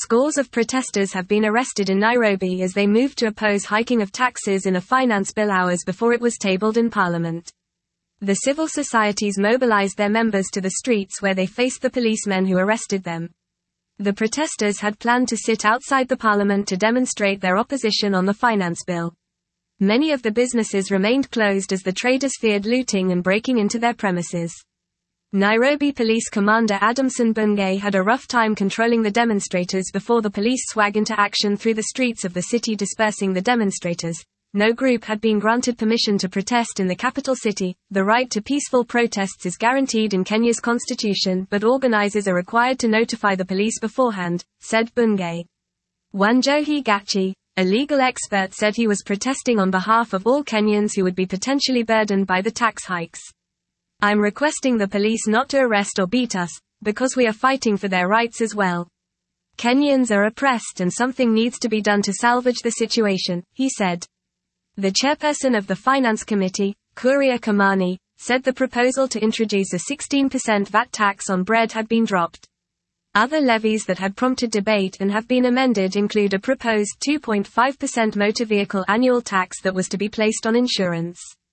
Scores of protesters have been arrested in Nairobi as they moved to oppose hiking of taxes in a finance bill hours before it was tabled in Parliament. The civil societies mobilized their members to the streets where they faced the policemen who arrested them. The protesters had planned to sit outside the Parliament to demonstrate their opposition on the finance bill. Many of the businesses remained closed as the traders feared looting and breaking into their premises. Nairobi Police Commander Adamson Bungei had a rough time controlling the demonstrators before the police swag into action through the streets of the city, dispersing the demonstrators. No group had been granted permission to protest in the capital city. The right to peaceful protests is guaranteed in Kenya's constitution, but organizers are required to notify the police beforehand, said Bungei. Wanjohi Gachi, a legal expert, said he was protesting on behalf of all Kenyans who would be potentially burdened by the tax hikes. I'm requesting the police not to arrest or beat us, because we are fighting for their rights as well. Kenyans are oppressed and something needs to be done to salvage the situation, he said. The chairperson of the Finance Committee, Kuria Kimani, said the proposal to introduce a 16% VAT tax on bread had been dropped. Other levies that had prompted debate and have been amended include a proposed 2.5% motor vehicle annual tax that was to be placed on insurance.